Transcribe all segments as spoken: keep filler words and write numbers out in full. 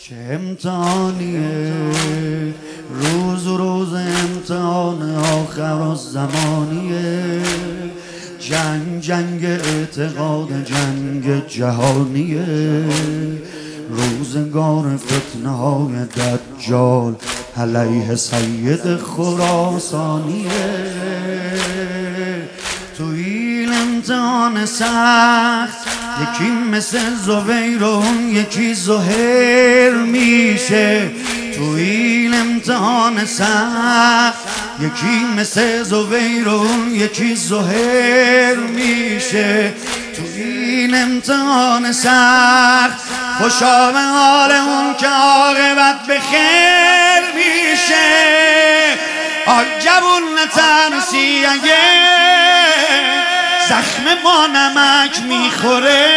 چه امتحانیه روز و روز امتحان آخر الزمانیه. جنگ جنگ اعتقاد جنگ جهانیه. روزگار فتنه های دجال علیه سید خراسانیه. تو این امتحان سخت یکی مثل زبیر و اون یکی زهیر میشه. تو این امتحان سخت یکی مثل زبیر و اون یکی زهیر میشه. تو این امتحان سخت خوشا به حال اون که عاقبت به خیر میشه. آجبون نترسی اگه زخم با نمک میخوره،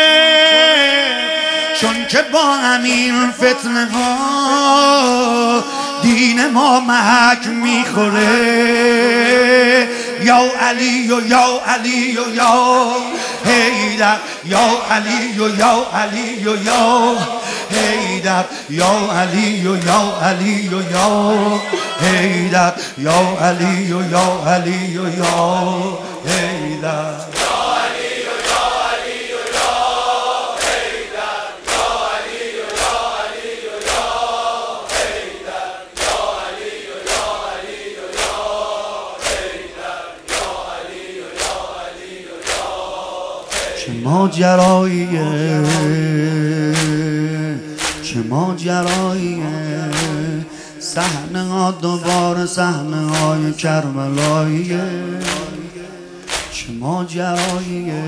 چون که با همین فتنه ها دین ما محک میخوره. یا علی و یا علی و یا حیدر، یا علی و یا علی و یا حیدر، یا علی و یا علی و یا حیدر، یا علی و یا علی و یا حیدر. چه ماجراییه چه ماجراییه صحنه ها دوباره صحنه های کربلاییه. چه ماجراییه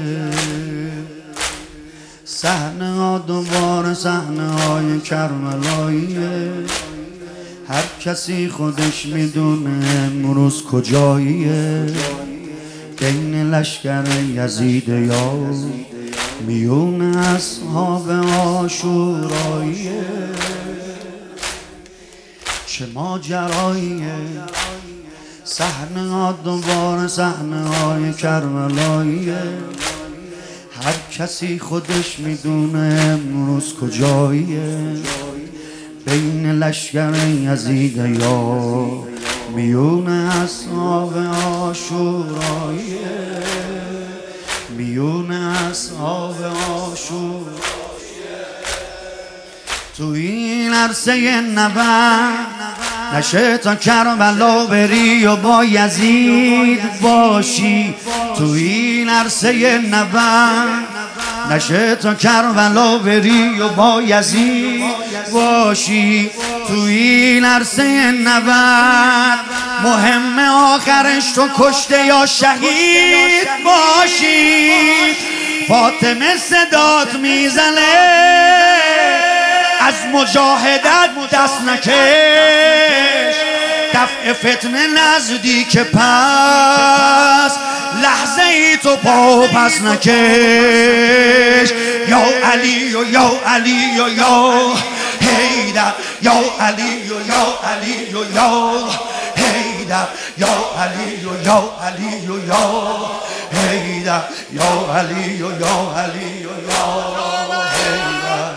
صحنه ها دوباره صحنه های کربلاییه. هر کسی خودش میدونه امروز کجاییه. بین لشکر یزید یا میون اصحاب عاشوراییه. چه ماجراییه صحنه ها دوباره صحنه های کربلاییه. هر کسی خودش میدونه امروز کجاییه. بین لشکر یزید یا میون اصحاب عاشوراییه. میون اصحاب عاشوراییه. تو این عرصه نبرد نشه تا کربلا بری و با یزید باشی. تو این عرصه نبرد نشه تا کربلا بری و با یزید باشی. تو این عرصه نبرد مهم آخرش تو کشته یا شهید باشی. فاطمه صدات میزنه از مجاهدت دست نکش. دفع فتنه نزدیک پس لحظه ای تو پا پس نکش. یا علی و یا علی و یا حیدر، یا علی و یا علی و یا حیدر، یا علی و یا علی و یا حیدر، یا علی و یا علی و یا حیدر.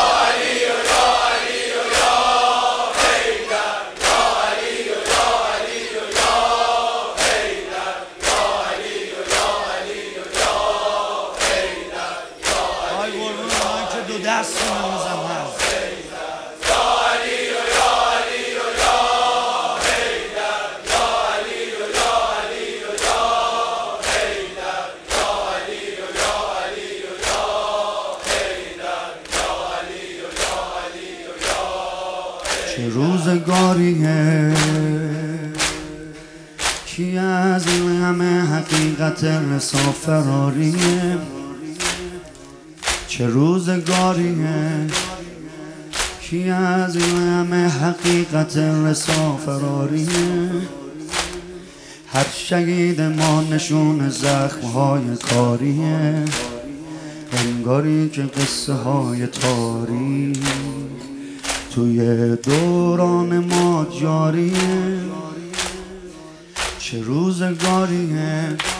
دست میزم هست چه روزگاریه کی از این همه حقیقت رسا فراریه. چه روزگاریه کی از این همه حقیقت رسا فراریه. هر شهید ما نشون زخمهای کاریه. انگاری که قصه های تاریخ توی دوران ما جاریه. چه روزگاریه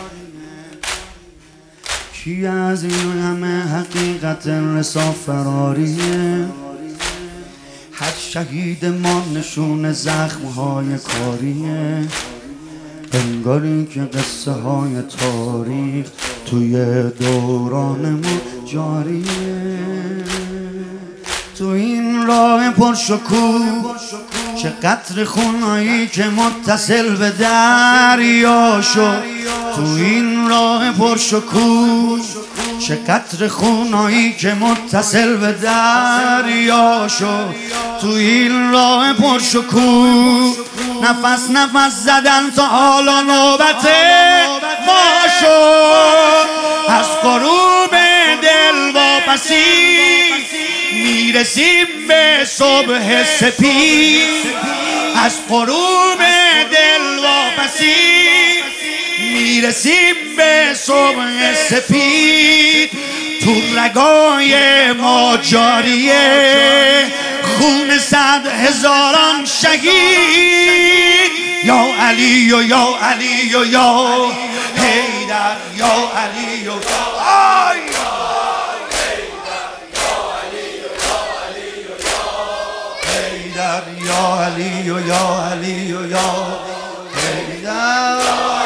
کی از این همه حقیقت رسا فراریه. هر شهید ما نشون زخمهای کاریه، انگاری که قصه های تاریخ توی دوران ما جاریه. تو این راه پرشکوه چه قطر خونایی که متصل به دریا شد. تو این راه پرشکوه چه قطر خونایی که متصل به دریا شد. تو این راه پرشکوه نفس نفس زدن تا حالا نوبت ما شد. از غروب دل واپسی میرسیم به صبح سپید. از غروب دل واپسی میرسیم به صبح سپید. تو رگای ما جاریه خون صد هزاران شهید. یا علی و یا علی و یا حیدر، یا علی و آی حیدر، یا علی و یا علی و یا حیدر.